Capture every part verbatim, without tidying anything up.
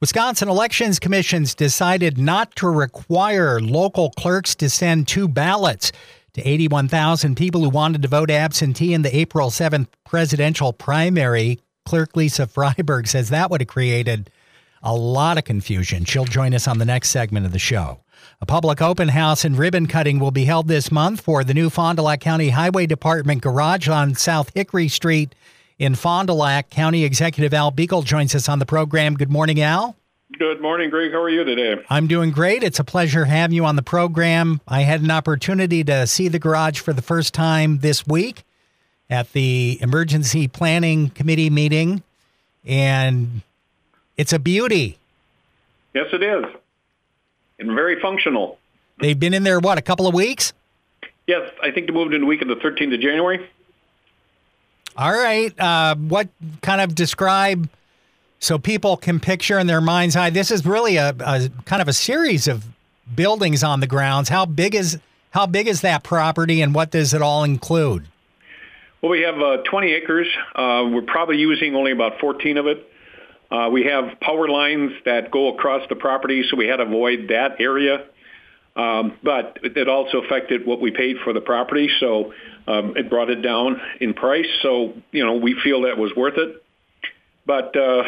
Wisconsin Elections Commission's decided not to require local clerks to send two ballots to eighty-one thousand people who wanted to vote absentee in the April seventh presidential primary. Clerk Lisa Freiberg says that would have created a lot of confusion. She'll join us on the next segment of the show. A public open house and ribbon cutting will be held this month for the new Fond du Lac County Highway Department garage on South Hickory Street in Fond du Lac. County Executive Al Beagle joins us on the program. Good morning, Al. Good morning, Greg. How are you today? I'm doing great. It's a pleasure having you on the program. I had an opportunity to see the garage for the first time this week at the Emergency Planning Committee meeting, and it's a beauty. Yes, it is. And very functional. They've been in there, what, a couple of weeks? Yes, I think they moved in the week of the thirteenth of January. All right. Uh, what kind of describe so people can picture in their mind's eye? This is really a, a kind of a series of buildings on the grounds. How big is how big is that property, and what does it all include? Well, we have uh, twenty acres. Uh, we're probably using only about fourteen of it. Uh, we have power lines that go across the property, so we had to avoid that area. Um, but it also affected what we paid for the property, so um, it brought it down in price. So, you know, we feel that was worth it. But, uh,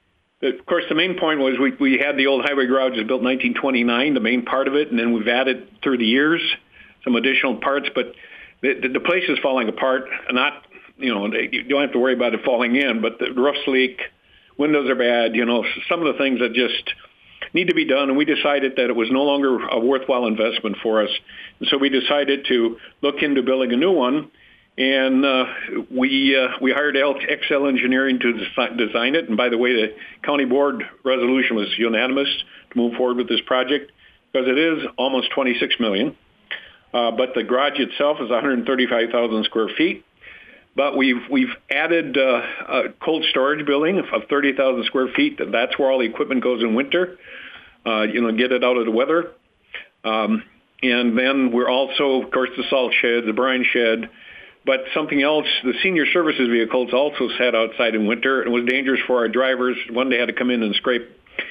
of course, the main point was we, we had the old highway garage was built in nineteen twenty-nine, the main part of it, and then we've added through the years some additional parts. But the, the place is falling apart. Not, you know, you don't have to worry about it falling in, but the roofs leak. Windows are bad, you know, some of the things that just need to be done. And we decided that it was no longer a worthwhile investment for us. And so we decided to look into building a new one. And uh, we uh, we hired X L Engineering to desi- design it. And by the way, the county board resolution was unanimous to move forward with this project because it is almost twenty-six million dollars. Uh, but the garage itself is one hundred thirty-five thousand square feet. But we've we've added uh, a cold storage building of thirty thousand square feet. That's where all the equipment goes in winter, uh, you know, get it out of the weather. Um, and then we're also, of course, the salt shed, the brine shed. But something else, the senior services vehicles also sat outside in winter. It was dangerous for our drivers. One day had to come in and scrape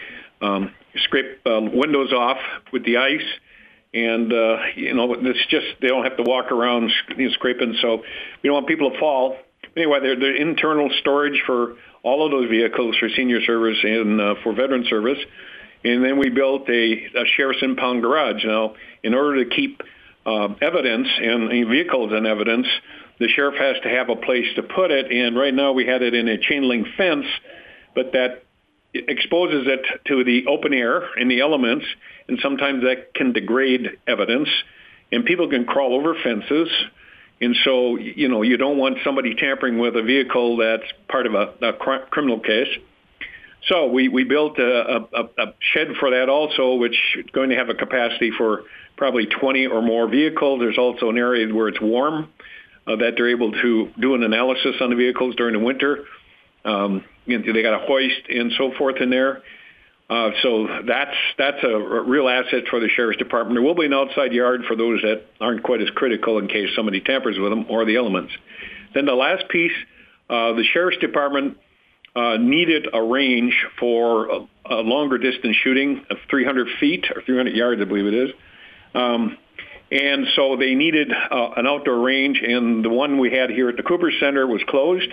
um, scrape uh, windows off with the ice. And, uh, you know, it's just, they don't have to walk around you know, scraping. So we don't want people to fall. Anyway, they're, they're internal storage for all of those vehicles for senior service and uh, for veteran service. And then we built a, a sheriff's impound garage. Now, in order to keep uh, evidence and, and vehicles in evidence, the sheriff has to have a place to put it. And right now we had it in a chain link fence, but that exposes it to the open air and the elements, and sometimes that can degrade evidence, and people can crawl over fences. And so, you know, you don't want somebody tampering with a vehicle that's part of a, a cr- criminal case. So we, we built a, a, a shed for that also, which is going to have a capacity for probably twenty or more vehicles. There's also an area where it's warm uh, that they're able to do an analysis on the vehicles during the winter. Um, you know, they got a hoist and so forth in there. Uh, so that's that's a real asset for the sheriff's department. There will be an outside yard for those that aren't quite as critical in case somebody tampers with them or the elements. Then the last piece, uh, the sheriff's department uh, needed a range for a, a longer distance shooting of three hundred feet or three hundred yards, I believe it is. Um, and so they needed uh, an outdoor range, and the one we had here at the Cooper Center was closed.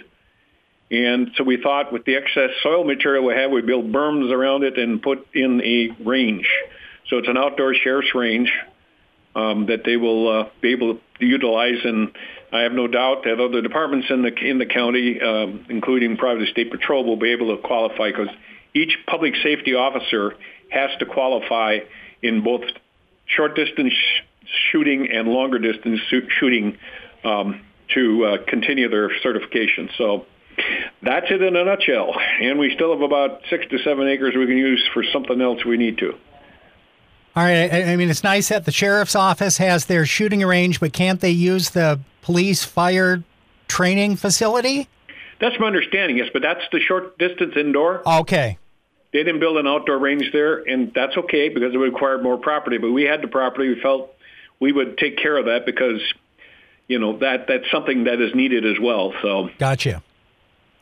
And so we thought with the excess soil material we had, we'd build berms around it and put in a range. So it's an outdoor sheriff's range um, that they will uh, be able to utilize. And I have no doubt that other departments in the in the county, um, including private state patrol, will be able to qualify because each public safety officer has to qualify in both short distance sh- shooting and longer distance shooting um, to uh, continue their certification. So that's it in a nutshell. And we still have about six to seven acres we can use for something else we need to. All right. I mean, it's nice that the sheriff's office has their shooting range, but can't they use the police fire training facility? That's my understanding, yes, but that's the short distance indoor. Okay. They didn't build an outdoor range there, and that's okay because it required more property. But we had the property. We felt we would take care of that because, you know, that that's something that is needed as well. So gotcha.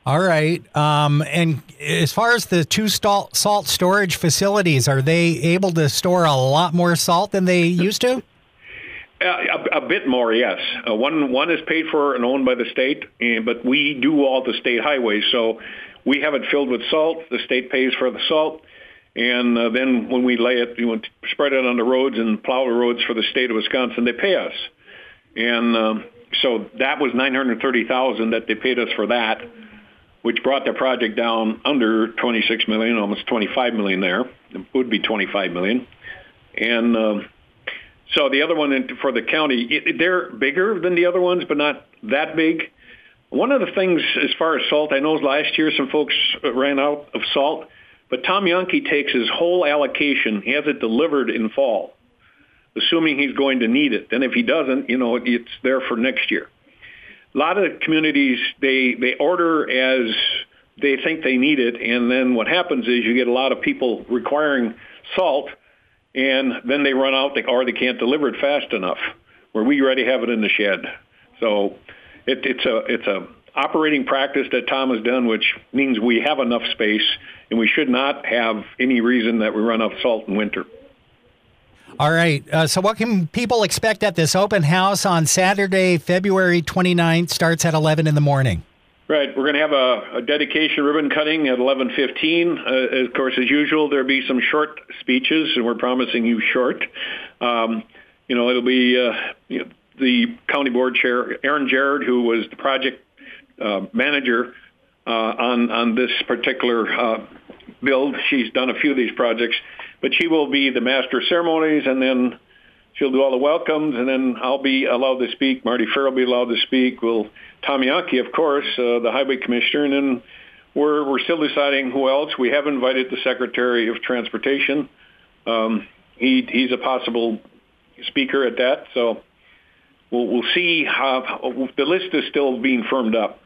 All right. Um, and as far as the two salt, salt storage facilities, are they able to store a lot more salt than they used to? Uh, a, a bit more, yes. Uh, one one is paid for and owned by the state, and, but we do all the state highways, so we have it filled with salt. The state pays for the salt, and uh, then when we lay it, you know, spread it on the roads and plow the roads for the state of Wisconsin, they pay us. And um, so that was nine hundred thirty thousand dollars that they paid us for that, which brought the project down under twenty-six million dollars, almost twenty-five million dollars there. It would be twenty-five million dollars. And um, so the other one for the county, it, they're bigger than the other ones, but not that big. One of the things as far as salt, I know last year some folks ran out of salt, but Tom Yonke takes his whole allocation, he has it delivered in fall, assuming he's going to need it. And if he doesn't, you know, it's there for next year. A lot of communities, they, they order as they think they need it, and then what happens is you get a lot of people requiring salt, and then they run out or they can't deliver it fast enough, where we already have it in the shed. So it, it's a it's a operating practice that Tom has done, which means we have enough space, and we should not have any reason that we run out of salt in winter. All right. Uh, so what can people expect at this open house on Saturday, February twenty-ninth, starts at eleven in the morning? Right. We're going to have a, a dedication ribbon cutting at eleven fifteen. Uh, of course, as usual, there'll be some short speeches, and we're promising you short. Um, you know, it'll be uh, you know, the county board chair, Erin Jarrett, who was the project uh, manager uh, on, on this particular uh, build. She's done a few of these projects. But she will be the master of ceremonies, and then she'll do all the welcomes, and then I'll be allowed to speak. Marty Farrell will be allowed to speak. Well, Tom Yonke, of course, uh, the highway commissioner, and then we're we're still deciding who else. We have invited the Secretary of Transportation. Um, he he's a possible speaker at that, so we'll we'll see how the list is still being firmed up.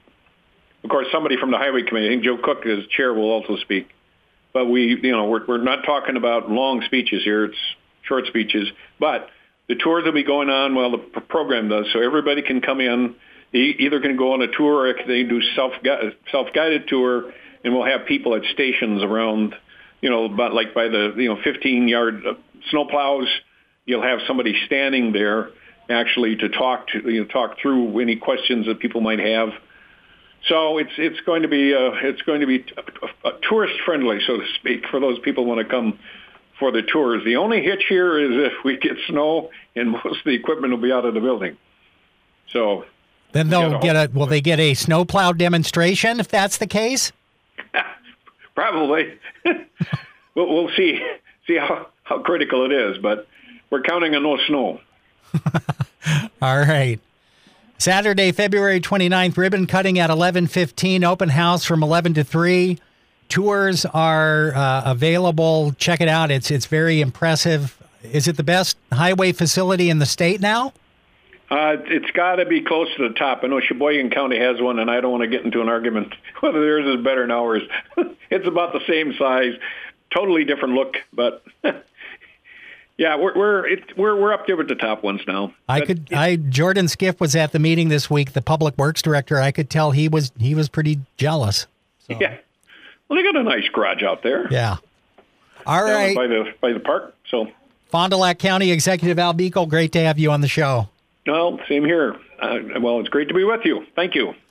Of course, somebody from the highway committee, I think Joe Cook, as chair, will also speak. But we, you know, we're, we're not talking about long speeches here. It's short speeches. But the tours will be going on while the program does, so everybody can come in. They either can go on a tour or they do self self-guided tour, and we'll have people at stations around, you know, about like by the you know fifteen-yard snow plows. You'll have somebody standing there actually to talk to you know talk through any questions that people might have. So it's it's going to be uh, it's going to be uh, tourist friendly, so to speak, for those people who want to come for the tours. The only hitch here is if we get snow, and most of the equipment will be out of the building. So then they'll get a will they get a snowplow demonstration if that's the case? Probably. we'll, we'll see see how, how critical it is, but we're counting on no snow. All right. Saturday, February twenty-ninth, ribbon cutting at eleven fifteen, open house from eleven to three. Tours are uh, available. Check it out. It's it's very impressive. Is it the best highway facility in the state now? Uh, it's got to be close to the top. I know Sheboygan County has one, and I don't want to get into an argument whether theirs is better than ours. It's about the same size, totally different look, but... Yeah, we're we're it, we're we're up there with the top ones now. I but could. It, I Jordan Skiff was at the meeting this week. The public works director. I could tell he was he was pretty jealous. So. Yeah. Well, they got a nice garage out there. Yeah. All right. By the by the park. So. Fond du Lac County Executive Al Bikel, great to have you on the show. Well, same here. Uh, well, it's great to be with you. Thank you.